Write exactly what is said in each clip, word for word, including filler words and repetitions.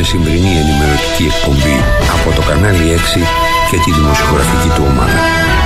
μεσημβρινή ενημερωτική εκπομπή από το κανάλι έξι και τη δημοσιογραφική του ομάδα.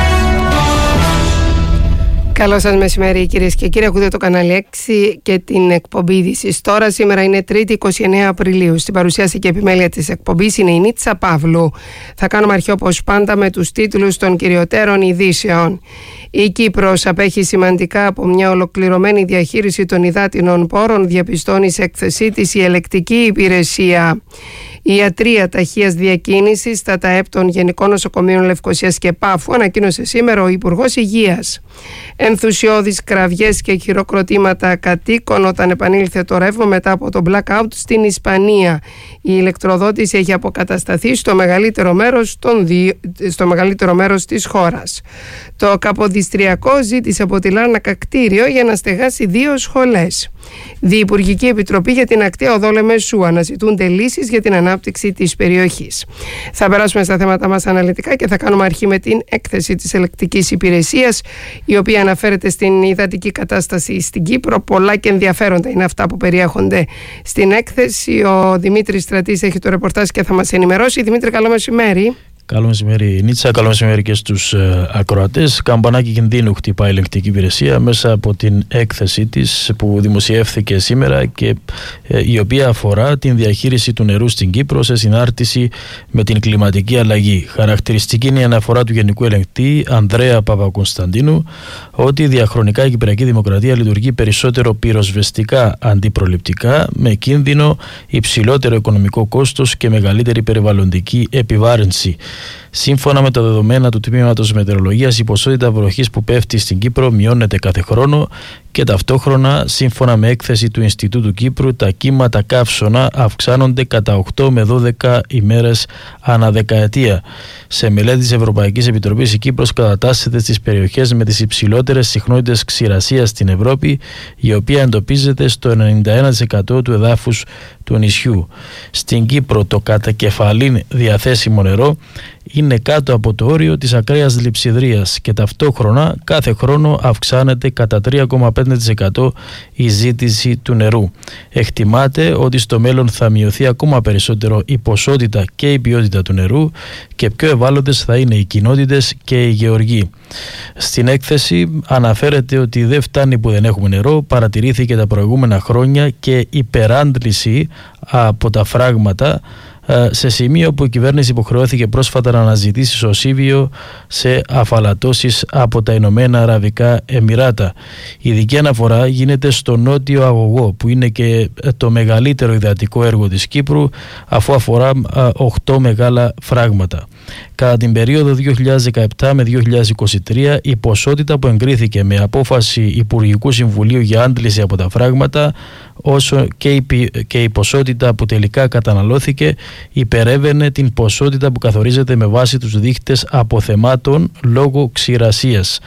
Καλό σας μεσημέρι κυρίες και κύριοι, ακούτε το κανάλι έξι και την εκπομπή Ειδήσεις Τώρα. Σήμερα είναι Τρίτη εικοστή ενάτη Απριλίου. Στην παρουσίαση και επιμέλεια της εκπομπής είναι η Νίτσα Παύλου. Θα κάνουμε αρχή όπως πάντα με τους τίτλους των κυριωτέρων ειδήσεων. Η Κύπρος απέχει σημαντικά από μια ολοκληρωμένη διαχείριση των υδάτινων πόρων, διαπιστώνει σε έκθεσή της η ελεκτική υπηρεσία. Η ιατρία ταχείας διακίνησης στα ΤΑΕΠ των Γενικών Νοσοκομείων Λευκωσίας και Πάφου, ανακοίνωσε σήμερα ο Υπουργός Υγείας. Ενθουσιώδεις κραυγές και χειροκροτήματα κατοίκων όταν επανήλθε το ρεύμα μετά από το blackout στην Ισπανία. Η ηλεκτροδότηση έχει αποκατασταθεί στο μεγαλύτερο μέρος, των δι... στο μεγαλύτερο μέρος της χώρας. Το Καποδιστριακό ζήτησε από τη Λάρνακα κτίριο για να στεγάσει δύο σχολές. Διυπουργική Επιτροπή για την Ακταία Οδό Λεμεσού, αναζητούνται λύσεις για την ανάπτυξη της περιοχής. Θα περάσουμε στα θέματα μας αναλυτικά και θα κάνουμε αρχή με την έκθεση της ελεκτικής υπηρεσίας, η οποία αναφέρεται στην υδατική κατάσταση στην Κύπρο. Πολλά και ενδιαφέροντα είναι αυτά που περιέχονται στην έκθεση. Ο Δημήτρης Στρατής έχει το ρεπορτάζ και θα μας ενημερώσει. Δημήτρη, καλό μεσημέρι. Καλό μεσημέρι Νίτσα, καλό μεσημέρι και στους ε, ακροατές. Καμπανάκι κινδύνου χτυπάει η ελεγκτική υπηρεσία μέσα από την έκθεση της που δημοσιεύθηκε σήμερα και ε, η οποία αφορά την διαχείριση του νερού στην Κύπρο σε συνάρτηση με την κλιματική αλλαγή. Χαρακτηριστική είναι η αναφορά του Γενικού Ελεγκτή Ανδρέα Παπακωνσταντίνου ότι διαχρονικά η Κυπριακή Δημοκρατία λειτουργεί περισσότερο πυροσβεστικά αντί προληπτικά, με κίνδυνο υψηλότερο οικονομικό κόστος και μεγαλύτερη περιβαλλοντική επιβάρυνση. Σύμφωνα με τα δεδομένα του Τμήματος Μετεωρολογίας, η ποσότητα βροχής που πέφτει στην Κύπρο μειώνεται κάθε χρόνο και ταυτόχρονα, σύμφωνα με έκθεση του Ινστιτούτου Κύπρου, τα κύματα καύσωνα αυξάνονται κατά οκτώ με δώδεκα ημέρες ανά δεκαετία. Σε μελέτη της Ευρωπαϊκής Επιτροπής, η Κύπρος κατατάσσεται στις περιοχές με τις υψηλότερες συχνότητες ξηρασίας στην Ευρώπη, η οποία εντοπίζεται στο ενενήντα ένα τοις εκατό του εδάφους του νησιού. Στην Κύπρο, το κατακεφαλήν διαθέσιμο νερό είναι κάτω από το όριο της ακραίας λειψιδρίας και ταυτόχρονα κάθε χρόνο αυξάνεται κατά τρία κόμμα πέντε τοις εκατό η ζήτηση του νερού. Εκτιμάται ότι στο μέλλον θα μειωθεί ακόμα περισσότερο η ποσότητα και η ποιότητα του νερού και πιο ευάλωτες θα είναι οι κοινότητες και οι γεωργοί. Στην έκθεση αναφέρεται ότι δεν φτάνει που δεν έχουμε νερό, παρατηρήθηκε τα προηγούμενα χρόνια και υπεράντληση από τα φράγματα, σε σημείο που η κυβέρνηση υποχρεώθηκε πρόσφατα να αναζητήσει σωσίβιο σε αφαλατώσεις από τα Ηνωμένα Αραβικά Εμιράτα. Η ειδική αναφορά γίνεται στο νότιο αγωγό, που είναι και το μεγαλύτερο υδατικό έργο της Κύπρου, αφού αφορά οκτώ μεγάλα φράγματα. Κατά την περίοδο δύο χιλιάδες δεκαεπτά με δύο χιλιάδες είκοσι τρία, η ποσότητα που εγκρίθηκε με απόφαση Υπουργικού Συμβουλίου για άντληση από τα φράγματα, όσο και η, και η ποσότητα που τελικά καταναλώθηκε, υπερεύαινε την ποσότητα που καθορίζεται με βάση τους δείχτες αποθεμάτων λόγω ξηρασίας.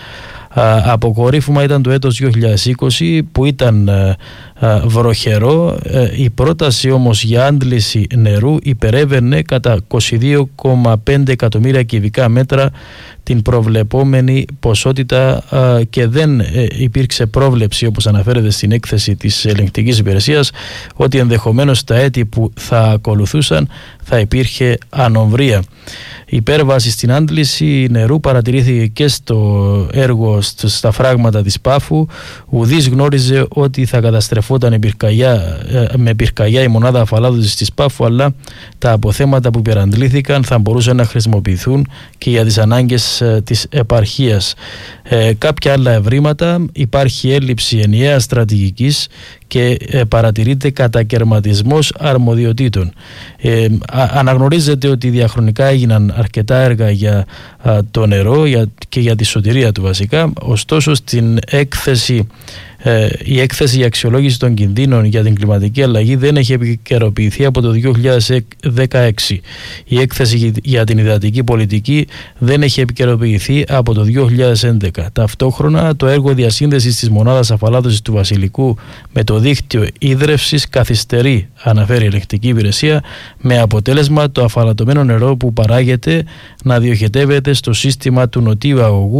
Αποκορύφωμα ήταν το έτος δύο χιλιάδες είκοσι που ήταν α, α, βροχερό. Η πρόταση όμως για άντληση νερού υπερεύαινε κατά είκοσι δύο κόμμα πέντε εκατομμύρια κυβικά μέτρα την προβλεπόμενη ποσότητα α, και δεν ε, υπήρξε πρόβλεψη, όπως αναφέρεται στην έκθεση της ελεγκτικής υπηρεσίας, ότι ενδεχομένως στα έτη που θα ακολουθούσαν θα υπήρχε ανομβρία. Η υπέρβαση στην άντληση νερού παρατηρήθηκε και στο έργο στα φράγματα της Πάφου. Ουδής γνώριζε ότι θα καταστρεφόταν η πυρκαγιά, με πυρκαγιά η μονάδα αφαλάτωσης της Πάφου, αλλά τα αποθέματα που υπεραντλήθηκαν θα μπορούσαν να χρησιμοποιηθούν και για τις ανάγκες της επαρχίας. Ε, κάποια άλλα ευρήματα: υπάρχει έλλειψη ενιαίας στρατηγικής και ε, παρατηρείται κατακερματισμός αρμοδιοτήτων. Ε, α, αναγνωρίζεται ότι διαχρονικά έγιναν αρκετά έργα για α, το νερό για, και για τη σωτηρία του βασικά, ωστόσο στην έκθεση Ε, η έκθεση για αξιολόγηση των κινδύνων για την κλιματική αλλαγή δεν έχει επικαιροποιηθεί από το δύο χιλιάδες δεκαέξι. Η έκθεση για την υδατική πολιτική δεν έχει επικαιροποιηθεί από το δύο χιλιάδες έντεκα. Ταυτόχρονα, το έργο διασύνδεσης της μονάδας αφαλάτωσης του Βασιλικού με το δίκτυο ίδρευσης καθυστερεί, αναφέρει η ελεγκτική υπηρεσία, με αποτέλεσμα το αφαλατωμένο νερό που παράγεται να διοχετεύεται στο σύστημα του νοτίου αγωγού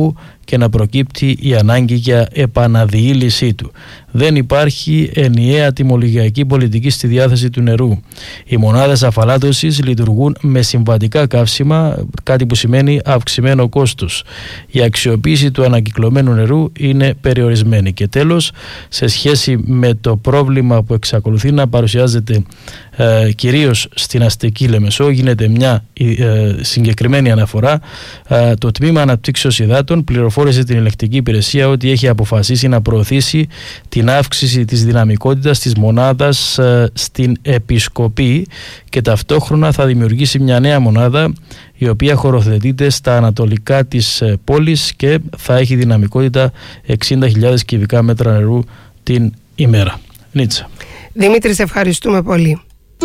και να προκύπτει η ανάγκη για επαναδιήλυσή του. Δεν υπάρχει ενιαία τιμολογιακή πολιτική στη διάθεση του νερού. Οι μονάδες αφαλάτωσης λειτουργούν με συμβατικά καύσιμα, κάτι που σημαίνει αυξημένο κόστος. Η αξιοποίηση του ανακυκλωμένου νερού είναι περιορισμένη. Και τέλος, σε σχέση με το πρόβλημα που εξακολουθεί να παρουσιάζεται ε, κυρίως στην αστική Λεμεσό, γίνεται μια ε, συγκεκριμένη αναφορά. Ε, το Τμήμα Αναπτύξεως Υδάτων πληροφόρησε την Ελεκτική Υπηρεσία ότι έχει αποφασίσει να προωθήσει την αύξηση της δυναμικότητας της μονάδας ε, στην Επισκοπή και ταυτόχρονα θα δημιουργήσει μια νέα μονάδα η οποία χωροθετείται στα ανατολικά της ε, πόλης και θα έχει δυναμικότητα εξήντα χιλιάδες κυβικά μέτρα νερού την ημέρα. Νίτσα. Δημήτρη, σε ευχαριστούμε πολύ.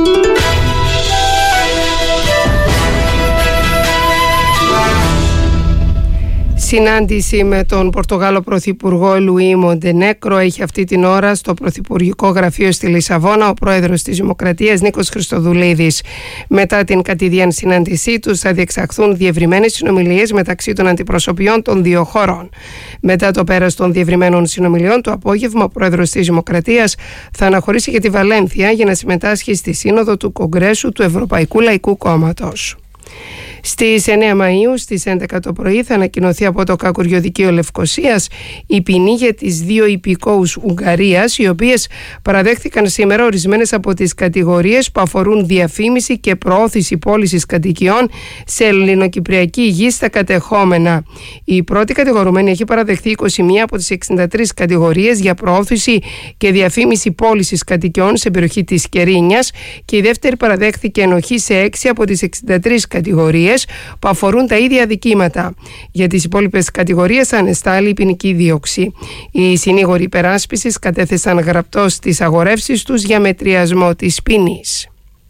Συνάντηση με τον Πορτογάλο Πρωθυπουργό Λουί Μοντενέγκρο έχει αυτή την ώρα στο Πρωθυπουργικό Γραφείο στη Λισαβόνα ο πρόεδρος της Δημοκρατίας Νίκος Χριστοδουλίδης. Μετά την κατηδίαν συνάντησή τους θα διεξαχθούν διευρυμένες συνομιλίες μεταξύ των αντιπροσωπιών των δύο χωρών. Μετά το πέρας των διευρυμένων συνομιλιών το απόγευμα ο πρόεδρος της Δημοκρατίας θα αναχωρήσει για τη Βαλένθια για να συμμετάσχει στη σύνοδο του Κογκρέσου του Ευρωπαϊκού Λαϊκού Κόμματος. Στις εννέα Μαΐου στις έντεκα το πρωί θα ανακοινωθεί από το Κακουριοδικείο Λευκωσίας η ποινή για τις δύο υπηκόους Ουγγαρίας, οι οποίες παραδέχθηκαν σήμερα ορισμένες από τις κατηγορίες που αφορούν διαφήμιση και προώθηση πώλησης κατοικιών σε ελληνοκυπριακή γη στα κατεχόμενα. Η πρώτη κατηγορουμένη έχει παραδεχθεί είκοσι μία από τις εξήντα τρεις κατηγορίες για προώθηση και διαφήμιση πώλησης κατοικιών σε περιοχή της Κερίνιας και η δεύτερη παραδέχθηκε ενοχή σε έξι από τις εξήντα τρεις κατηγορίες που αφορούν τα ίδια αδικήματα. Για τις υπόλοιπες κατηγορίες ανεστάλλει η ποινική δίωξη. Οι συνήγοροι υπεράσπισης κατέθεσαν γραπτώς τις αγορεύσεις τους για μετριασμό της ποινής.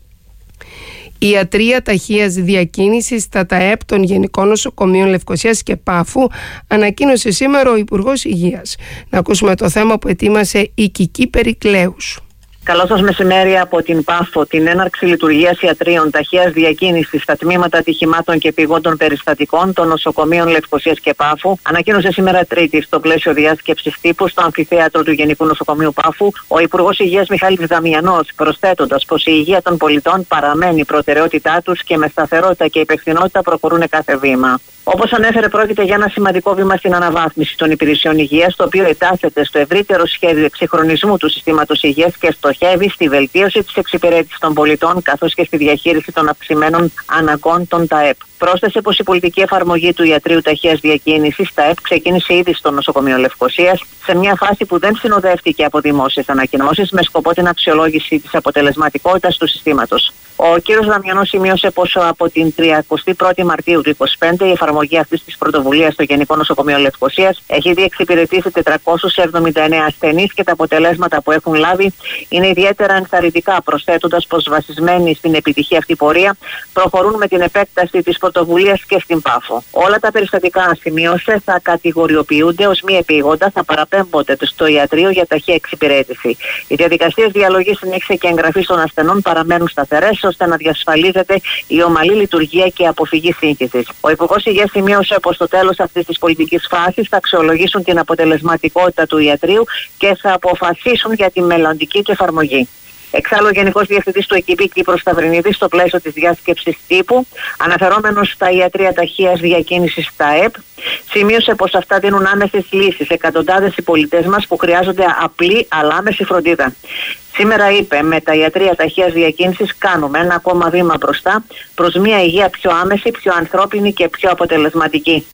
Η ιατρεία ταχείας διακίνησης στα ΤΑΕΠ των Γενικών Νοσοκομείων Λευκωσίας και Πάφου ανακοίνωσε σήμερα ο Υπουργός Υγείας. Να ακούσουμε το θέμα που ετοίμασε η Κική Περικλέους. Καλό σας μεσημέρι από την Πάφο. Την έναρξη λειτουργίας ιατρίων ταχείας διακίνησης στα τμήματα ατυχημάτων και επειγόντων περιστατικών των νοσοκομείων Λευκωσίας και Πάφου ανακοίνωσε σήμερα Τρίτη στο πλαίσιο διάσκεψης τύπου στο αμφιθέατρο του Γενικού Νοσοκομείου Πάφου ο Υπουργός Υγείας Μιχάλης Δαμιανός, προσθέτοντας πως η υγεία των πολιτών παραμένει η προτεραιότητά τους και με σταθερότητα και υπευθυνότητα προχωρούν κάθε βήμα. Όπως ανέφερε, πρόκειται για ένα σημαντικό βήμα στην αναβάθμιση των υπηρεσιών υγείας, το οποίο ετάσσεται στο ευρύτερο σχέδιο εξυγχρονισμού του συστήματος υγείας και στοχεύει στη βελτίωση της εξυπηρέτησης των πολιτών, καθώς και στη διαχείριση των αυξημένων αναγκών των ΤΑΕΠ. Πρόσθεσε πως η πολιτική εφαρμογή του ιατρείου ταχείας διακίνησης ΤΑΕΠ ξεκίνησε ήδη στο νοσοκομείο Λευκωσίας, σε μια φάση που δεν συνοδεύτηκε από δημόσιες ανακοινώσεις, με σκοπό την αξιολόγηση της αποτελεσματικότητας του συστήματος. Ο κ. Δαμιανός σημείωσε πως από την τριακοστή πρώτη Μαρτίου του είκοσι πέντε η εφαρμογή αυτής της πρωτοβουλίας στο Γενικό Νοσοκομείο Λευκωσίας έχει διεξυπηρετήσει τετρακόσιους εβδομήντα εννέα ασθενείς και τα αποτελέσματα που έχουν λάβει είναι ιδιαίτερα ενθαρρυντικά, προσθέτοντας πως βασισμένοι στην επιτυχή αυτή πορεία προχωρούν με την επέκταση της πρωτοβουλίας και στην Πάφο. Όλα τα περιστατικά, σημείωσε, θα κατηγοριοποιούνται ως μη επίγοντα, θα παραπέμπονται στο ιατρείο για ταχεία εξυπηρέτηση. Οι διαδικασίες διαλογής, συνέχιση και εγγραφής των ασθενών παραμένουν σταθερές, ώστε να διασφαλίζεται η ομαλή λειτουργία και αποφυγή σύγχυσης. Ο Υπουργός Υγείας σημείωσε πως στο τέλος αυτής της πολιτικής φάσης θα αξιολογήσουν την αποτελεσματικότητα του ιατρείου και θα αποφασίσουν για τη μελλοντική του εφαρμογή. Εξάλλου, ο Γενικός Διευθυντής του ΕΚΙΠΗ Κύπρος Σταυρινίδης, στο πλαίσιο της διάσκεψης τύπου, αναφερόμενος στα ιατρεία ταχείας διακίνησης ΤΑΕΠ, σημείωσε πως αυτά δίνουν άμεσες λύσεις σε εκατοντάδες οι πολίτες μας που χρειάζονται απλή αλλά άμεση φροντίδα. Σήμερα είπε, με τα ιατρεία ταχείας διακίνησης κάνουμε ένα ακόμα βήμα μπροστά προς μια υγεία πιο άμεση, πιο ανθρώπινη και πιο αποτελεσματική.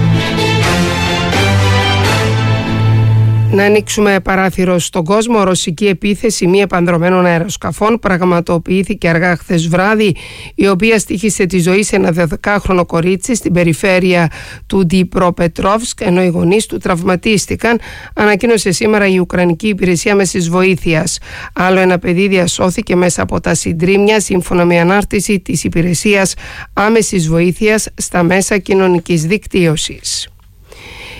Να ανοίξουμε παράθυρο στον κόσμο. Ρωσική επίθεση μη επανδρωμένων αεροσκαφών πραγματοποιήθηκε αργά χθες βράδυ, η οποία στοίχησε τη ζωή σε ένα δεκάχρονο κορίτσι στην περιφέρεια του Ντιπροπετρόβσκ, ενώ οι γονείς του τραυματίστηκαν, ανακοίνωσε σήμερα η Ουκρανική Υπηρεσία Άμεσης Βοήθειας. Άλλο ένα παιδί διασώθηκε μέσα από τα συντρίμμια, σύμφωνα με ανάρτηση της Υπηρεσίας Άμεσης Βοήθειας στα μέσα κοινωνικής δικτύωσης.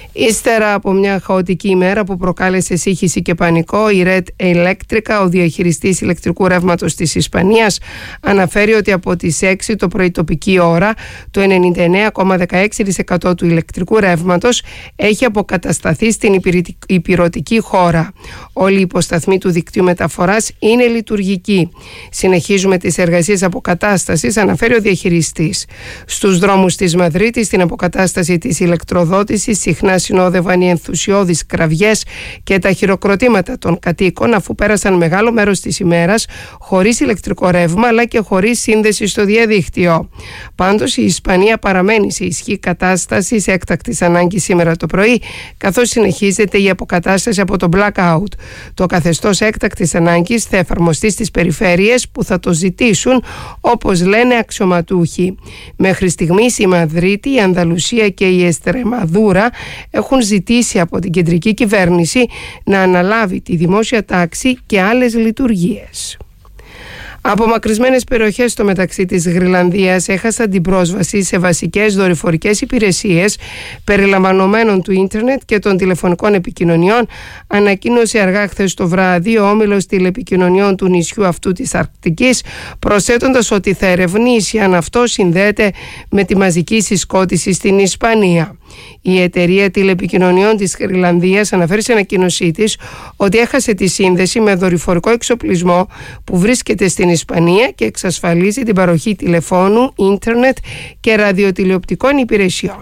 Ύστερα από μια χαοτική ημέρα που προκάλεσε σύγχυση και πανικό, η Red Electrica, ο διαχειριστής ηλεκτρικού ρεύματος της Ισπανίας, αναφέρει ότι από τις έξι το πρωί τοπική ώρα το ενενήντα εννέα κόμμα δεκαέξι τοις εκατό του ηλεκτρικού ρεύματος έχει αποκατασταθεί στην ηπειρωτική χώρα. Όλοι οι υποσταθμοί του δικτύου μεταφοράς είναι λειτουργικοί. Συνεχίζουμε τις εργασίες αποκατάστασης, αναφέρει ο διαχειριστής. Στους δρόμους της Μαδρίτης, στην αποκατάσταση της ηλεκτροδότησης, συχνά συνόδευαν οι ενθουσιώδεις κραυγές και τα χειροκροτήματα των κατοίκων, αφού πέρασαν μεγάλο μέρος της ημέρας χωρίς ηλεκτρικό ρεύμα αλλά και χωρίς σύνδεση στο διαδίκτυο. Πάντως η Ισπανία παραμένει σε ισχύ κατάστασης έκτακτης ανάγκης σήμερα το πρωί, καθώς συνεχίζεται η αποκατάσταση από το blackout. Το καθεστώς έκτακτης ανάγκης θα εφαρμοστεί στις περιφέρειες που θα το ζητήσουν, όπως λένε αξιωματούχοι. Μέχρι στιγμής η Μαδρίτη, η Ανδαλουσία και η Εστρεμαδούρα έχουν ζητήσει από την κεντρική κυβέρνηση να αναλάβει τη δημόσια τάξη και άλλες λειτουργίες. Απομακρυσμένες περιοχές στο μεταξύ της Γροιλανδίας έχασαν την πρόσβαση σε βασικές δορυφορικές υπηρεσίες περιλαμβανομένων του ίντερνετ και των τηλεφωνικών επικοινωνιών, ανακοίνωσε αργά χθες το βράδυ ο όμιλος τηλεπικοινωνιών του νησιού αυτού της Αρκτικής, προσθέτοντας ότι θα ερευνήσει αν αυτό συνδέεται με τη μαζική συσκότηση στην Ισπανία. Η εταιρεία τηλεπικοινωνιών της Γροιλανδίας αναφέρει σε ανακοίνωσή της ότι έχασε τη σύνδεση με δορυφορικό εξοπλισμό που βρίσκεται στην Ισπανία και εξασφαλίζει την παροχή τηλεφώνου, ίντερνετ και ραδιοτηλεοπτικών υπηρεσιών.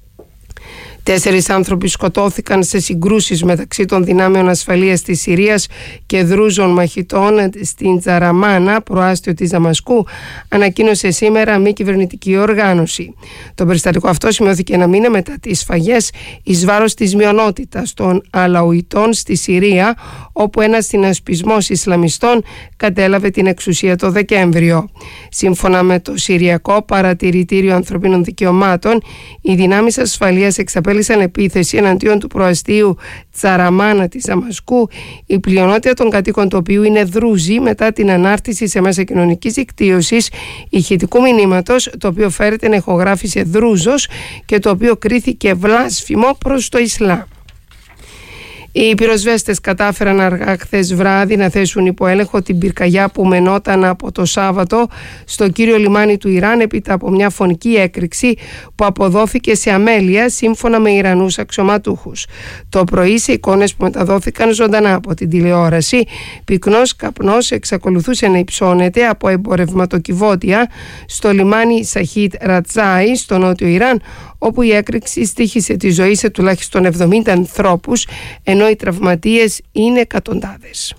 Τέσσερις άνθρωποι σκοτώθηκαν σε συγκρούσεις μεταξύ των δυνάμεων ασφαλείας της Συρίας και δρούζων μαχητών στην Τζαραμάνα, προάστιο της Δαμασκού, ανακοίνωσε σήμερα μη κυβερνητική οργάνωση. Το περιστατικό αυτό σημειώθηκε ένα μήνα μετά τις σφαγές εις βάρος της μειονότητας των Αλαουιτών στη Συρία, όπου ένας συνασπισμός Ισλαμιστών κατέλαβε την εξουσία το Δεκέμβριο. Σύμφωνα με το Συριακό Παρατηρητήριο Ανθρωπίνων Δικαιωμάτων, οι δυνάμεις ασφαλείας εξαπέλυσαν επίθεση εναντίον του προαστίου Τζαραμάνα της Δαμασκού, η πλειονότητα των κατοίκων του οποίου είναι Δρούζοι, μετά την ανάρτηση σε μέσα κοινωνικής δικτύωσης ηχητικού μηνύματος, το οποίο φέρεται να ηχογράφησε Δρούζος και το οποίο κρίθηκε βλάσφημο προς το Ισλάμ. Οι πυροσβέστες κατάφεραν αργά χθες βράδυ να θέσουν υπό έλεγχο την πυρκαγιά που μενόταν από το Σάββατο στο κύριο λιμάνι του Ιράν έπειτα από μια φωνική έκρηξη που αποδόθηκε σε αμέλεια, σύμφωνα με Ιρανούς αξιωματούχους. Το πρωί, σε εικόνες που μεταδόθηκαν ζωντανά από την τηλεόραση, πυκνός καπνός εξακολουθούσε να υψώνεται από εμπορευματοκιβώτια στο λιμάνι Σαχίτ Ρατζάι στο νότιο Ιράν, όπου η έκρηξη στοίχησε τη ζωή σε τουλάχιστον εβδομήντα ανθρώπους, ενώ οι τραυματίες είναι εκατοντάδες.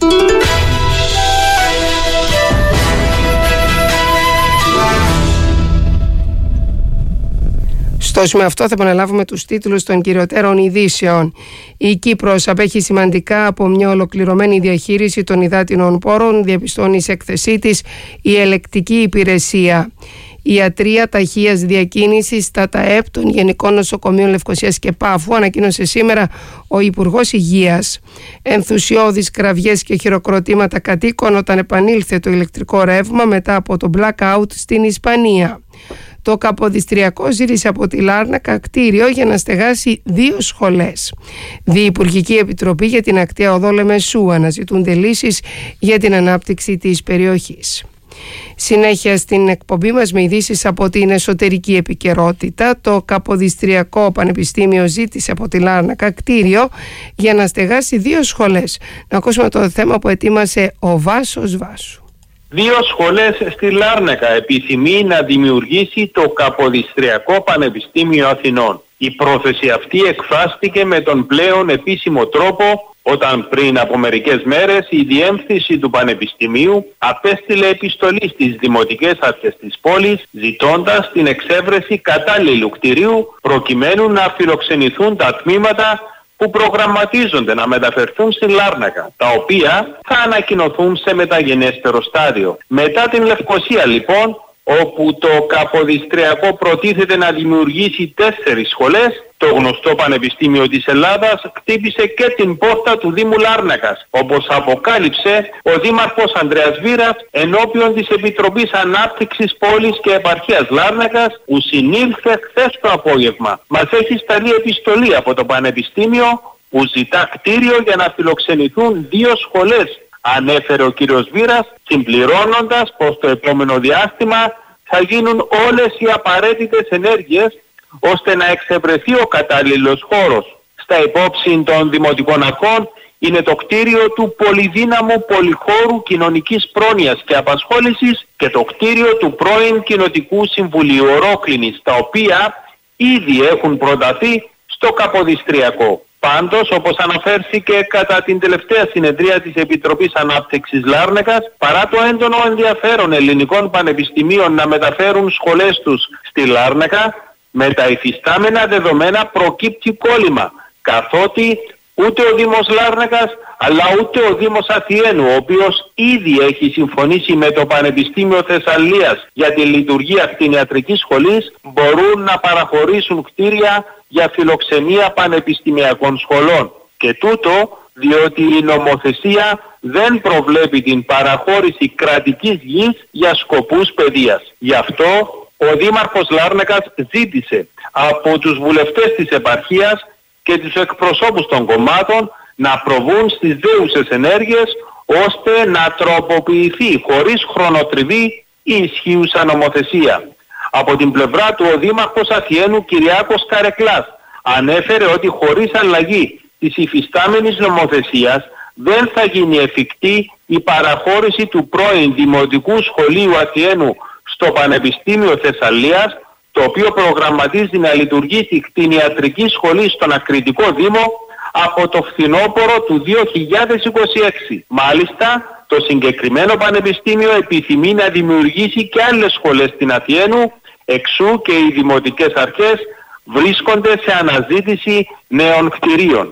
Στο σημείο αυτό θα επαναλάβουμε τους τίτλους των κυριωτέρων ειδήσεων. Η Κύπρος απέχει σημαντικά από μια ολοκληρωμένη διαχείριση των υδάτινων πόρων, διαπιστώνει σε έκθεσή της η ελεκτική υπηρεσία. Ιατρία ταχείας διακίνησης στα ΤΑΕΠ των Γενικών Νοσοκομείων Λευκωσίας και Πάφου, ανακοίνωσε σήμερα ο Υπουργός Υγείας. Ενθουσιώδεις κραυγές και χειροκροτήματα κατοίκων όταν επανήλθε το ηλεκτρικό ρεύμα μετά από το blackout στην Ισπανία. Το Καποδιστριακό ζήτησε από τη Λάρνακα κτίριο για να στεγάσει δύο σχολές. Διυπουργική Επιτροπή για την Ακταία Οδό Λεμεσού, αναζητούνται λύσεις για την ανάπτυξη της περιοχής. Συνέχεια στην εκπομπή μας με ειδήσεις από την εσωτερική επικαιρότητα. Το Καποδιστριακό Πανεπιστήμιο ζήτησε από τη Λάρνακα κτίριο για να στεγάσει δύο σχολές. Να ακούσουμε το θέμα που ετοίμασε ο Βάσος Βάσου. Δύο σχολές στη Λάρνακα επιθυμεί να δημιουργήσει το Καποδιστριακό Πανεπιστήμιο Αθηνών. Η πρόθεση αυτή εκφράστηκε με τον πλέον επίσημο τρόπο όταν πριν από μερικές μέρες η διεύθυνση του Πανεπιστημίου απέστειλε επιστολή στις δημοτικές αρχές της πόλης ζητώντας την εξέβρεση κατάλληλου κτηρίου προκειμένου να φιλοξενηθούν τα τμήματα που προγραμματίζονται να μεταφερθούν στην Λάρνακα, τα οποία θα ανακοινωθούν σε μεταγενέστερο στάδιο. Μετά την Λευκωσία λοιπόν, όπου το Καποδιστριακό προτίθεται να δημιουργήσει τέσσερις σχολές, Το γνωστό Πανεπιστήμιο της Ελλάδας χτύπησε και την πόρτα του Δήμου Λάρνακας, όπως αποκάλυψε ο Δήμαρχος Ανδρέας Βήρας ενώπιον της Επιτροπής Ανάπτυξης Πόλης και Επαρχίας Λάρνακας, που συνήλθε χθες το απόγευμα. Μας έχει σταλεί επιστολή από το Πανεπιστήμιο που ζητά κτίριο για να φιλοξενηθούν δύο σχολές, ανέφερε ο κύριος Βήρας, συμπληρώνοντας πως το επόμενο διάστημα θα γίνουν όλες οι απαραίτητες ενέργειες ώστε να εξευρεθεί ο κατάλληλος χώρος. Στα υπόψη των Δημοτικών Αρχών είναι το κτίριο του πολυδύναμου πολυχώρου κοινωνικής πρόνοιας και απασχόλησης και το κτίριο του πρώην Κοινοτικού Συμβουλίου Ορόκληνης, τα οποία ήδη έχουν προταθεί στο Καποδιστριακό. Πάντως, όπως αναφέρθηκε κατά την τελευταία συνεδρία της Επιτροπής Ανάπτυξης Λάρνακας, παρά το έντονο ενδιαφέρον ελληνικών πανεπιστημίων να μεταφέρουν σχολές τους στη Λάρνακα, με τα υφιστάμενα δεδομένα προκύπτει κόλλημα, καθότι ούτε ο Δήμος Λάρνακας αλλά ούτε ο Δήμος Αθιένου, ο οποίος ήδη έχει συμφωνήσει με το Πανεπιστήμιο Θεσσαλίας για τη λειτουργία κτηνιατρικής σχολής, μπορούν να παραχωρήσουν κτίρια για φιλοξενία πανεπιστημιακών σχολών. Και τούτο διότι η νομοθεσία δεν προβλέπει την παραχώρηση κρατικής γης για σκοπούς παιδείας. Γι' αυτό ο Δήμαρχος Λάρνακας ζήτησε από τους βουλευτές της επαρχίας και τους εκπροσώπους των κομμάτων να προβούν στις δέουσες ενέργειες ώστε να τροποποιηθεί χωρίς χρονοτριβή η ισχύουσα νομοθεσία. Από την πλευρά του ο Δήμαρχος Αθιένου Κυριάκος Καρεκλάς ανέφερε ότι χωρίς αλλαγή της υφιστάμενης νομοθεσίας δεν θα γίνει εφικτή η παραχώρηση του πρώην Δημοτικού Σχολείου Αθιένου στο Πανεπιστήμιο Θεσσαλίας, το οποίο προγραμματίζει να λειτουργήσει κτηνιατρική σχολή στον Ακριτικό Δήμο από το φθινόπωρο του δύο χιλιάδες είκοσι έξι. Μάλιστα, το συγκεκριμένο πανεπιστήμιο επιθυμεί να δημιουργήσει και άλλες σχολές στην Αθιένου, εξού και οι δημοτικές αρχές βρίσκονται σε αναζήτηση νέων κτηρίων.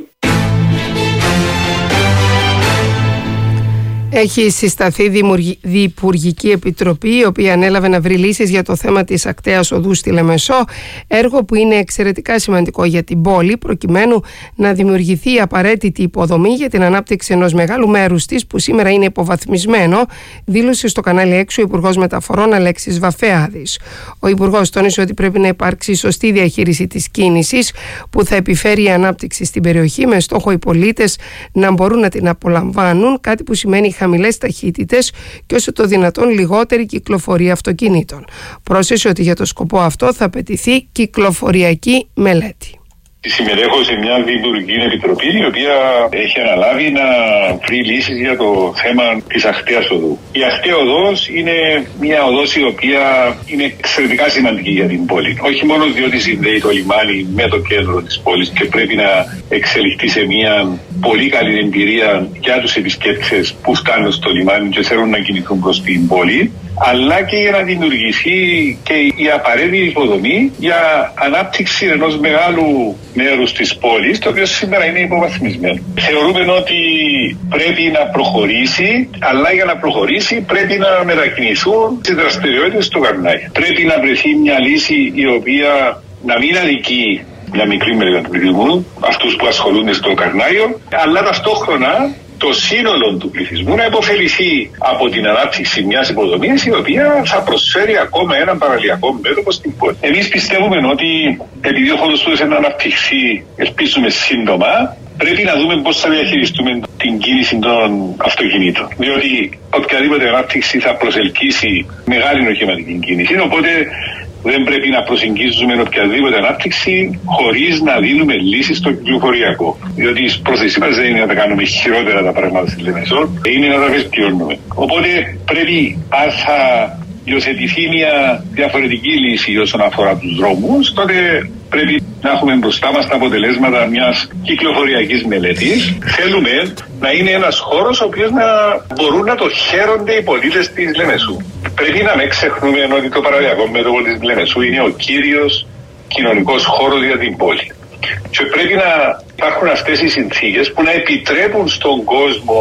Έχει συσταθεί Διυπουργική Επιτροπή, η οποία ανέλαβε να βρει λύσεις για το θέμα της ακτέας οδού στη Λεμεσό, έργο που είναι εξαιρετικά σημαντικό για την πόλη, προκειμένου να δημιουργηθεί η απαραίτητη υποδομή για την ανάπτυξη ενός μεγάλου μέρους της, που σήμερα είναι υποβαθμισμένο, δήλωσε στο κανάλι έξι ο Υπουργός Μεταφορών Αλέξης Βαφεάδης. Ο Υπουργός τόνισε ότι πρέπει να υπάρξει σωστή διαχείριση της κίνησης, που θα επιφέρει η ανάπτυξη στην περιοχή, με στόχο οι πολίτες να μπορούν να την απολαμβάνουν, κάτι που σημαίνει χαμηλές ταχύτητες και όσο το δυνατόν λιγότερη κυκλοφορία αυτοκινήτων. Πρόσθεσε ότι για το σκοπό αυτό θα απαιτηθεί κυκλοφοριακή μελέτη. Συμμετέχω σε μια διυπουργική επιτροπή η οποία έχει αναλάβει να βρει λύσεις για το θέμα της ακτέας οδού. Η ακτέα οδός είναι μια οδός η οποία είναι εξαιρετικά σημαντική για την πόλη. Όχι μόνο διότι συνδέει το λιμάνι με το κέντρο της πόλης και πρέπει να εξελιχθεί σε μια πολύ καλή εμπειρία για τους επισκέπτες που φτάνουν στο λιμάνι και θέλουν να κινηθούν προς την πόλη, αλλά και για να δημιουργηθεί και η απαραίτητη υποδομή για ανάπτυξη ενός μεγάλου μέρους της πόλης, το οποίο σήμερα είναι υποβαθμισμένο. Θεωρούμε ότι πρέπει να προχωρήσει, αλλά για να προχωρήσει πρέπει να μετακινηθούν τις δραστηριότητες στο Καρνάι. Πρέπει να βρεθεί μια λύση η οποία να μην αδικεί μια μικρή μερίδα του πληθυσμού, αυτούς που ασχολούνται στο Καρνάιο, αλλά ταυτόχρονα το σύνολο του πληθυσμού να υποφεληθεί από την ανάπτυξη μιας υποδομής η οποία θα προσφέρει ακόμα έναν παραλιακό μέτωπο στην πόλη. Εμείς πιστεύουμε ότι επειδή ο χώρος του να αναπτυχθεί, ελπίζουμε σύντομα, πρέπει να δούμε πώς θα διαχειριστούμε την κίνηση των αυτοκινήτων. Διότι οποιαδήποτε ανάπτυξη θα προσελκύσει μεγάλη οχηματική κίνηση, οπότε δεν πρέπει να προσεγγίζουμε οποιαδήποτε ανάπτυξη χωρίς να δίνουμε λύσεις στο κυκλοφοριακό. Διότι η πρόθεσή μας δεν είναι να τα κάνουμε χειρότερα τα πράγματα στη Λεμεσό, είναι να τα βελτιώνουμε. Οπότε πρέπει, αν θα υιοθετηθεί μια διαφορετική λύση όσον αφορά τους δρόμους, τότε πρέπει να έχουμε μπροστά μας τα αποτελέσματα μιας κυκλοφοριακής μελέτης. Θέλουμε να είναι ένας χώρος ο οποίος να μπορούν να το χαίρονται οι πολίτες της Λεμεσού. Πρέπει να μην ξεχνούμε ότι το παραδιακό μέτωπο της Λεμεσού είναι ο κύριος κοινωνικός χώρος για την πόλη. Και πρέπει να υπάρχουν αυτές οι συνθήκες που να επιτρέπουν στον κόσμο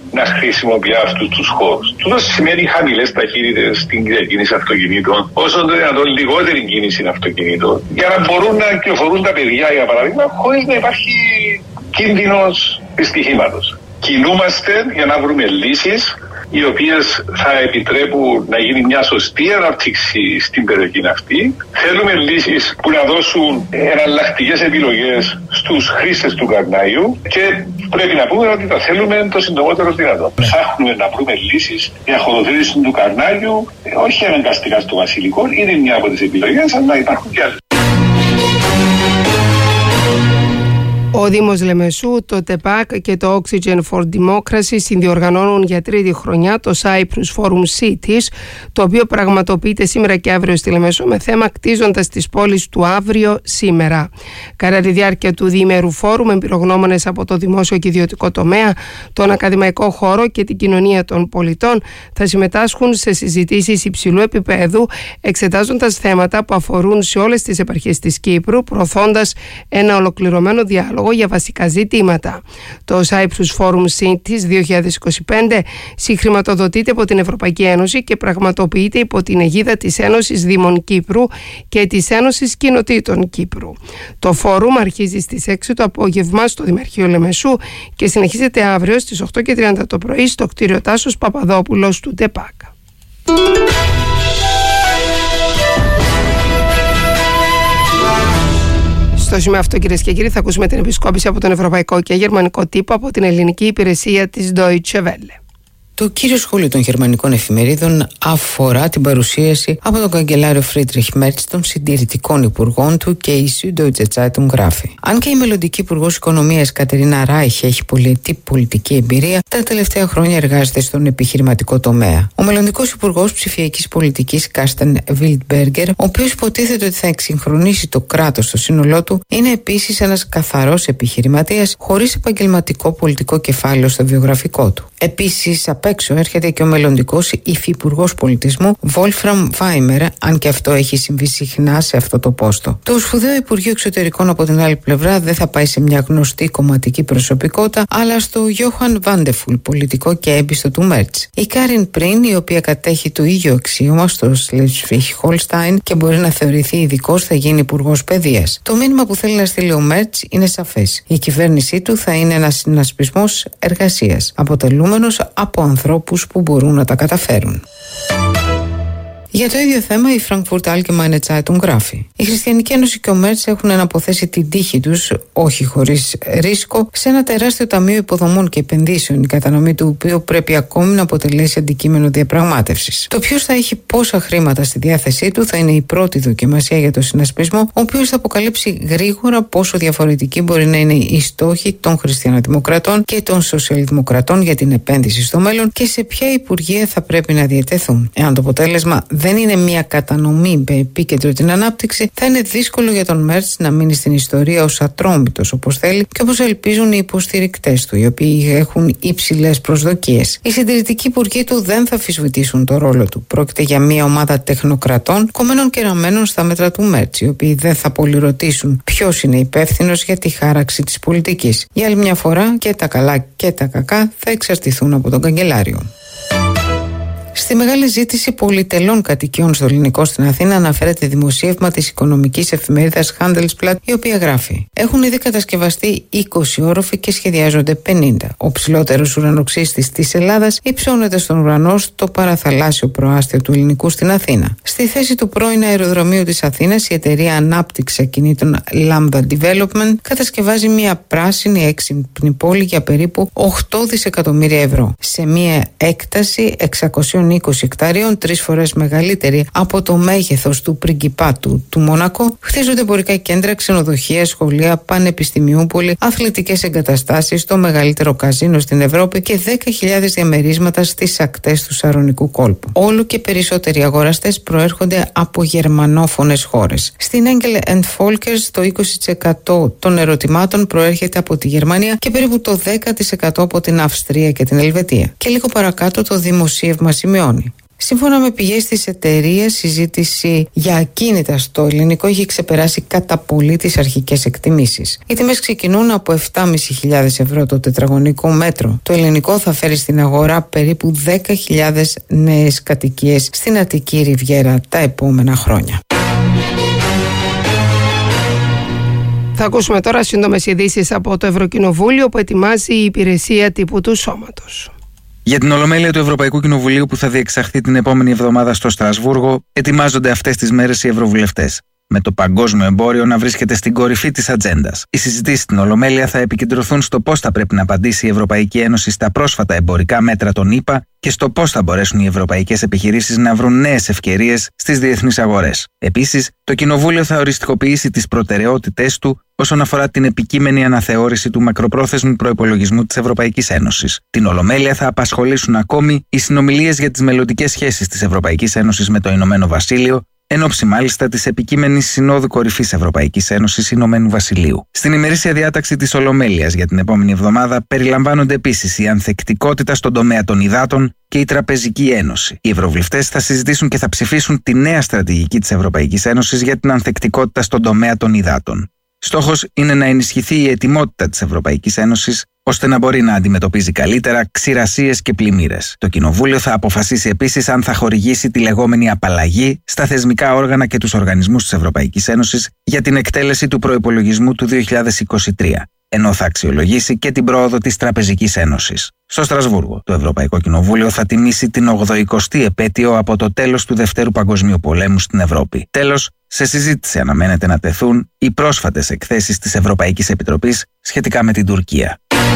να χρησιμοποιεί αυτούς τους χώρους. Τούτο σημαίνει χαμηλές ταχύτητες στην διακίνηση αυτοκινήτων, όσο το δυνατόν λιγότερη κίνηση αυτοκινήτων, για να μπορούν να κυκλοφορούν τα παιδιά, για παράδειγμα, χωρίς να υπάρχει κίνδυνος δυστυχήματος. Κινούμαστε για να βρούμε λύσεις οι οποίες θα επιτρέπουν να γίνει μια σωστή ανάπτυξη στην περιοχή αυτή. Θέλουμε λύσεις που να δώσουν εναλλακτικές επιλογές στους χρήστες του Καρνάιου και πρέπει να πούμε ότι τα θέλουμε το συντομότερο δυνατό. Ψάχνουμε να βρούμε λύσεις για χωροθέτηση του Καρνάιου, όχι αναγκαστικά στο Βασιλικό, είναι μια από τις επιλογές, αλλά υπάρχουν και άλλες. Ο Δήμος Λεμεσού, το ΤΕΠΑΚ και το Oxygen for Democracy συνδιοργανώνουν για τρίτη χρονιά το Cyprus Forum Cities, το οποίο πραγματοποιείται σήμερα και αύριο στη Λεμεσό με θέμα κτίζοντας τις πόλεις του αύριο σήμερα. Κατά τη διάρκεια του διημέρου φόρουμ, εμπειρογνώμονες από το δημόσιο και ιδιωτικό τομέα, τον ακαδημαϊκό χώρο και την κοινωνία των πολιτών θα συμμετάσχουν σε συζητήσεις υψηλού επίπεδου, εξετάζοντας θέματα που αφορούν σε όλες τις επαρχίες της Κύπρου, προωθώντας ένα ολοκληρωμένο διάλογο για βασικά ζητήματα. Το Cyprus Forum Cities δύο χιλιάδες είκοσι πέντε συγχρηματοδοτείται από την Ευρωπαϊκή Ένωση και πραγματοποιείται υπό την αιγίδα της Ένωσης Δήμων Κύπρου και της Ένωσης Κοινοτήτων Κύπρου. Το φόρουμ αρχίζει στις έξι το απόγευμα στο Δημαρχείο Λεμεσού και συνεχίζεται αύριο στις οκτώ και τριάντα το πρωί στο κτίριο Τάσος Παπαδόπουλος του ΤΕΠΑΚ. Στο σημείο αυτό, κυρίες και κύριοι, θα ακούσουμε την επισκόπηση από τον ευρωπαϊκό και γερμανικό τύπο από την ελληνική υπηρεσία της Deutsche Welle. Το κύριο σχόλιο των γερμανικών εφημερίδων αφορά την παρουσίαση από τον καγκελάριο Φρίντριχ Μέρτς των συντηρητικών υπουργών του και η Süddeutsche Zeitung γράφει. Αν και η μελλοντική υπουργός οικονομίας Κατερίνα Ράιχ έχει πολυετή πολιτική εμπειρία, τα τελευταία χρόνια εργάζεται στον επιχειρηματικό τομέα. Ο μελλοντικός υπουργός ψηφιακής πολιτικής Κάρστεν Βιλντμπέργκερ, ο οποίος υποτίθεται ότι θα εξυγχρονίσει το κράτος στο σύνολό του, είναι επίσης ένας καθαρός επιχειρηματίας χωρίς επαγγελματικό πολιτικό κεφάλαιο στο βιογραφικό του. Επίσης, απ' έξω έρχεται και ο μελλοντικός υφυπουργός πολιτισμού Wolfram Weimer, αν και αυτό έχει συμβεί συχνά σε αυτό το πόστο. Το σπουδαίο Υπουργείο Εξωτερικών από την άλλη πλευρά δεν θα πάει σε μια γνωστή κομματική προσωπικότητα, αλλά στο Johann Wandeful, πολιτικό και έμπιστο του Μέρτς. Η Κάριν Πριν, η οποία κατέχει το ίδιο αξίωμα στο Schleswig-Holstein και μπορεί να θεωρηθεί ειδικός, θα γίνει υπουργός παιδείας. Το μήνυμα που θέλει να στείλει ο Μέρτς είναι σαφές. Η κυβέρνησή του θα είναι ένας συνασπισμός εργασίας, αποτελούμενος από ανθρώπους που μπορούν να τα καταφέρουν. Για το ίδιο θέμα, η Frankfurt Allgemeine Zeitung γράφει: η Χριστιανική Ένωση και ο Μέρτς έχουν αναποθέσει την τύχη τους, όχι χωρίς ρίσκο, σε ένα τεράστιο ταμείο υποδομών και επενδύσεων, η κατανομή του οποίου πρέπει ακόμη να αποτελέσει αντικείμενο διαπραγμάτευσης. Το ποιος θα έχει πόσα χρήματα στη διάθεσή του θα είναι η πρώτη δοκιμασία για το συνασπισμό, ο οποίος θα αποκαλύψει γρήγορα πόσο διαφορετική μπορεί να είναι η στόχη των χριστιανοδημοκρατών και των σοσιαλδημοκρατών για την επένδυση στο μέλλον και σε ποια υπουργεία θα πρέπει να διατεθούν. Εάν το αποτέλεσμα δεν είναι μια κατανομή με επίκεντρο την ανάπτυξη, θα είναι δύσκολο για τον Μέρτς να μείνει στην ιστορία ως ατρόμητος όπως θέλει και όπως ελπίζουν οι υποστηρικτές του, οι οποίοι έχουν υψηλές προσδοκίες. Οι συντηρητικοί υπουργοί του δεν θα αμφισβητήσουν το ρόλο του. Πρόκειται για μια ομάδα τεχνοκρατών κομμένων και ραμμένων στα μέτρα του Μέρτς, οι οποίοι δεν θα πολυρωτήσουν ποιος είναι υπεύθυνος για τη χάραξη της πολιτικής. Για άλλη μια φορά, και τα καλά και τα κακά θα εξαρτηθούν από τον καγκελάριο. Στη μεγάλη ζήτηση πολυτελών κατοικιών στο Ελληνικό στην Αθήνα αναφέρεται δημοσίευμα της οικονομικής εφημερίδας Handelsblatt, η οποία γράφει: έχουν ήδη κατασκευαστεί είκοσι όροφοι και σχεδιάζονται πενήντα. Ο ψηλότερος ουρανοξύστης της Ελλάδας υψώνεται στον ουρανό στο παραθαλάσσιο προάστιο του Ελληνικού στην Αθήνα. Στη θέση του πρώην αεροδρομίου της Αθήνας, η εταιρεία ανάπτυξης ακινήτων Lambda Development κατασκευάζει μια πράσινη έξυπνη πόλη για περίπου οκτώ δισεκατομμύρια ευρώ, σε μια έκταση εξακόσια είκοσι εκτάριων, τρεις φορές μεγαλύτερη από το μέγεθος του Πριγκιπάτου του Μονακό, χτίζονται εμπορικά κέντρα, ξενοδοχεία, σχολεία, πανεπιστημιούπολη, αθλητικές εγκαταστάσεις, το μεγαλύτερο καζίνο στην Ευρώπη και δέκα χιλιάδες διαμερίσματα στις ακτές του Σαρονικού κόλπου. Όλο και περισσότεροι αγοραστές προέρχονται από γερμανόφωνες χώρες. Στην Engel and Volkers το είκοσι τοις εκατό των ερωτημάτων προέρχεται από τη Γερμανία και περίπου το δέκα τοις εκατό από την Αυστρία και την Ελβετία. Και λίγο παρακάτω το δημοσίευμα σημειώνει: Σύμφωνα με πηγές της εταιρείας, η ζήτηση για ακίνητα στο ελληνικό έχει ξεπεράσει κατά πολύ τις αρχικές εκτιμήσεις. Οι τιμές ξεκινούν από επτά χιλιάδες πεντακόσια ευρώ το τετραγωνικό μέτρο. Το ελληνικό θα φέρει στην αγορά περίπου δέκα χιλιάδες νέες κατοικίες στην Αττική Ριβιέρα τα επόμενα χρόνια. Θα ακούσουμε τώρα σύντομες ειδήσεις από το Ευρωκοινοβούλιο που ετοιμάζει η υπηρεσία τύπου του Σώματος. Για την Ολομέλεια του Ευρωπαϊκού Κοινοβουλίου που θα διεξαχθεί την επόμενη εβδομάδα στο Στρασβούργο, ετοιμάζονται αυτές τις μέρες οι ευρωβουλευτές, με το παγκόσμιο εμπόριο να βρίσκεται στην κορυφή της ατζέντας. Οι συζητήσεις στην Ολομέλεια θα επικεντρωθούν στο πώς θα πρέπει να απαντήσει η Ευρωπαϊκή Ένωση στα πρόσφατα εμπορικά μέτρα των ΗΠΑ και στο πώς θα μπορέσουν οι ευρωπαϊκές επιχειρήσεις να βρουν νέες ευκαιρίες στις διεθνείς αγορές. Επίσης, το Κοινοβούλιο θα οριστικοποιήσει τις προτεραιότητές του όσον αφορά την επικείμενη αναθεώρηση του μακροπρόθεσμου προϋπολογισμού της Ευρωπαϊκής Ένωσης. Την Ολομέλεια θα απασχολήσουν ακόμη οι συνομιλίες για τις μελλοντικές σχέσεις της Ευρωπαϊκής Ένωσης με το Ηνωμένο Βασίλειο, εν ώψη μάλιστα της επικείμενης Συνόδου Κορυφής Ευρωπαϊκής Ένωσης Ηνωμένου Βασιλείου. Στην ημερήσια διάταξη της Ολομέλειας για την επόμενη εβδομάδα περιλαμβάνονται επίσης η ανθεκτικότητα στον τομέα των υδάτων και η Τραπεζική Ένωση. Οι ευρωβουλευτές θα συζητήσουν και θα ψηφίσουν τη νέα στρατηγική της Ευρωπαϊκής Ένωσης για την ανθεκτικότητα στον τομέα των υδάτων. Στόχος είναι να ενισχυθεί η ετοιμότητα της Ευρωπαϊκής Ένωσης ώστε να μπορεί να αντιμετωπίζει καλύτερα ξηρασίες και πλημμύρες. Το Κοινοβούλιο θα αποφασίσει επίσης αν θα χορηγήσει τη λεγόμενη απαλλαγή στα θεσμικά όργανα και τους οργανισμούς της Ευρωπαϊκής Ένωσης για την εκτέλεση του προϋπολογισμού του δύο χιλιάδες είκοσι τρία, ενώ θα αξιολογήσει και την πρόοδο της Τραπεζικής Ένωσης. Στο Στρασβούργο, το Ευρωπαϊκό Κοινοβούλιο θα τιμήσει την ογδοηκοστή επέτειο από το τέλος του Δευτέρου Παγκοσμίου Πολέμου στην Ευρώπη. Τέλος, σε συζήτηση αναμένεται να τεθούν οι πρόσφατες εκθέσεις της Ευρωπαϊκής Επιτροπής σχετικά με την Τουρκία.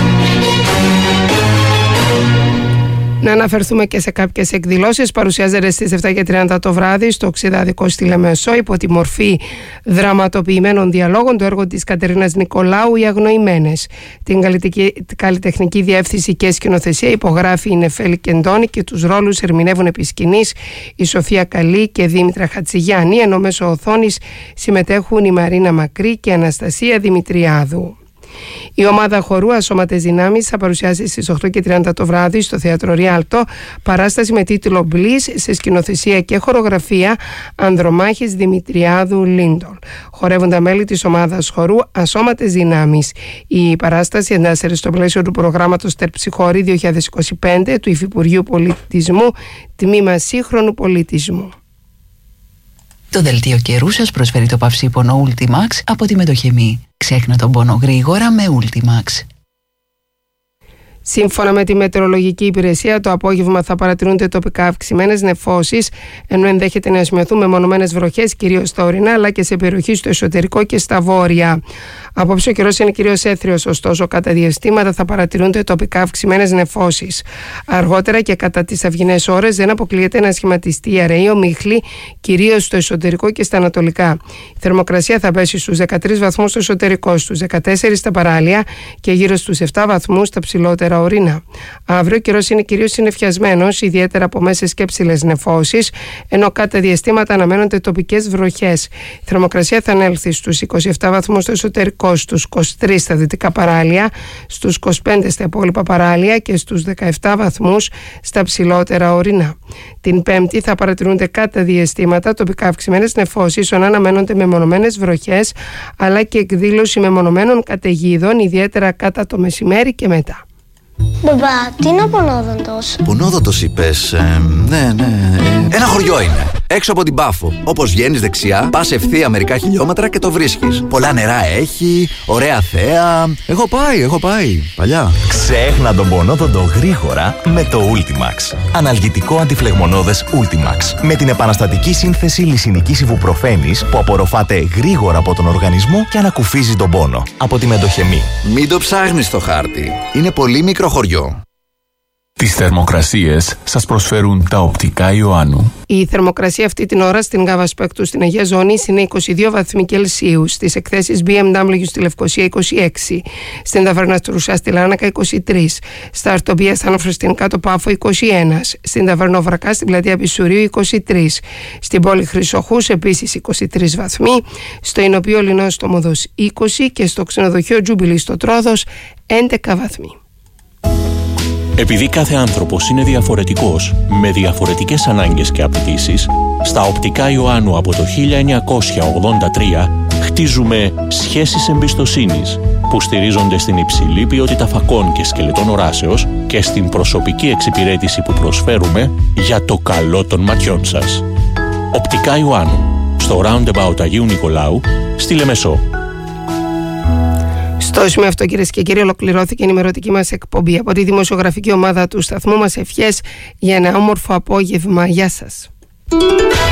Να αναφερθούμε και σε κάποιες εκδηλώσεις. Παρουσιάζεται στις επτά και τριάντα το βράδυ στο Οξυδαδικό στη Λεμεσό υπό τη μορφή δραματοποιημένων διαλόγων το έργο της Κατερίνας Νικολάου «Οι Αγνοημένες». Την καλλιτεχνική διεύθυνση και σκηνοθεσία υπογράφει η Νεφέλη Κεντώνη και τους ρόλους ερμηνεύουν επί σκηνής η Σοφία Καλή και Δήμητρα Χατζηγιάννη, ενώ μέσω οθόνης συμμετέχουν η Μαρίνα Μακρύ και η Αναστασία Δημητριάδου. Η ομάδα χορού Ασώματες Δυνάμεις θα παρουσιάσει στις οκτώ και τριάντα το βράδυ στο Θέατρο Ριάλτο παράσταση με τίτλο Bliss σε σκηνοθεσία και χορογραφία Ανδρομάχης Δημητριάδου Λίντολ. Χορεύουν τα μέλη της ομάδας χορού Ασώματες Δυνάμεις. Η παράσταση εντάσσεται στο πλαίσιο του προγράμματος Τερψιχώρη δύο χιλιάδες είκοσι πέντε του Υφυπουργείου Πολιτισμού, τμήμα Σύγχρονου Πολιτισμού. Το δελτίο καιρού σας προσφέρει το παυσίπονο Ultimax από τη Μετοχεμή. Ξέχνα τον πόνο γρήγορα με Ultimax. Σύμφωνα με τη Μετεωρολογική Υπηρεσία, το απόγευμα θα παρατηρούνται τοπικά αυξημένες νεφώσεις, ενώ ενδέχεται να σημειωθούν μεμονωμένες βροχές κυρίως στα ορεινά αλλά και σε περιοχή στο εσωτερικό και στα βόρεια. Απόψε ο καιρός είναι κυρίως έθριος, ωστόσο κατά διαστήματα θα παρατηρούνται τοπικά αυξημένες νεφώσεις. Αργότερα και κατά τις αυγινές ώρες δεν αποκλείεται να σχηματιστεί αραιή ομίχλη, κυρίως στο εσωτερικό και στα ανατολικά. Η θερμοκρασία θα πέσει στους δεκατρείς βαθμούς στο εσωτερικό, στους δεκατέσσερις στα παράλια και γύρω στους επτά βαθμούς στα ψηλότερα ορεινά. Αύριο ο καιρός είναι κυρίως συννεφιασμένος, ιδιαίτερα από μέσες και ψηλές νεφώσεις, ενώ κατά διαστήματα αναμένονται τοπικές βροχές. Η θερμοκρασία θα ανέλθει στους είκοσι επτά βαθμούς στο εσωτερικό, στους είκοσι τρεις στα δυτικά παράλια, στους είκοσι πέντε στα υπόλοιπα παράλια και στους δεκαεπτά βαθμούς στα ψηλότερα ορεινά. Την Πέμπτη θα παρατηρούνται κατά διαστήματα τοπικά αυξημένες νεφώσεις, ώνα αναμένονται μεμονωμένες βροχές αλλά και εκδήλωση μεμονωμένων καταιγίδων, ιδιαίτερα κατά το μεσημέρι και μετά. Μπαμπά, τι είναι ο Πονόδοντος? Πονόδοντος είπες, ε, ναι, ναι. Ένα χωριό είναι, έξω από την Πάφο. Όπως βγαίνεις δεξιά, πας ευθεία μερικά χιλιόμετρα και το βρίσκεις. Πολλά νερά έχει, ωραία θέα. Έχω πάει, έχω πάει, παλιά. Ξέχνα τον Πονόδοντο γρήγορα με το Ultimax. Αναλγητικό αντιφλεγμονώδες Ultimax. Με την επαναστατική σύνθεση λυσινικής ιβουπροφένης που απορροφάται γρήγορα από τον οργανισμό και ανακουφίζει τον πόνο. Από τη Μετοχεμή. Μην το ψάχνεις στο χάρτη. Είναι πολύ μικρό χωριό. Τις θερμοκρασίες σας προσφέρουν τα οπτικά Ιωάννου. Η θερμοκρασία αυτή την ώρα στην Γάβα Σπέκτου στην Αγία Ζώνης είναι είκοσι δύο βαθμοί Κελσίου, στις εκθέσεις μπι εμ ντάμπλιου στη Λευκοσία είκοσι έξι, στην Ταβέρνα Στρουσά στη Λάρνακα είκοσι τρεις, στα Αρτοπία Στάνοφρο στην Κάτω Πάφο είκοσι ένα, στην Ταβέρνα Βρακά στην Πλατεία Πισουρίου είκοσι τρεις, στην πόλη Χρυσοχούς επίσης είκοσι τρεις βαθμοί, στο Ηνωπείο Λινός στο Μοδός είκοσι και στο ξενοδοχείο Τζούμπιλι στο Τρόδος έντεκα βαθμοί. Επειδή κάθε άνθρωπος είναι διαφορετικός, με διαφορετικές ανάγκες και απαιτήσεις, στα Οπτικά Ιωάννου από το χίλια εννιακόσια ογδόντα τρία χτίζουμε σχέσεις εμπιστοσύνης που στηρίζονται στην υψηλή ποιότητα φακών και σκελετών οράσεως και στην προσωπική εξυπηρέτηση που προσφέρουμε για το καλό των ματιών σας. Οπτικά Ιωάννου, στο Roundabout Αγίου Νικολάου, στη Λεμεσό. Στο σημείο αυτό, κυρίες και κύριοι, ολοκληρώθηκε η ενημερωτική μας εκπομπή. Από τη δημοσιογραφική ομάδα του σταθμού μας ευχές για ένα όμορφο απόγευμα. Γεια σας.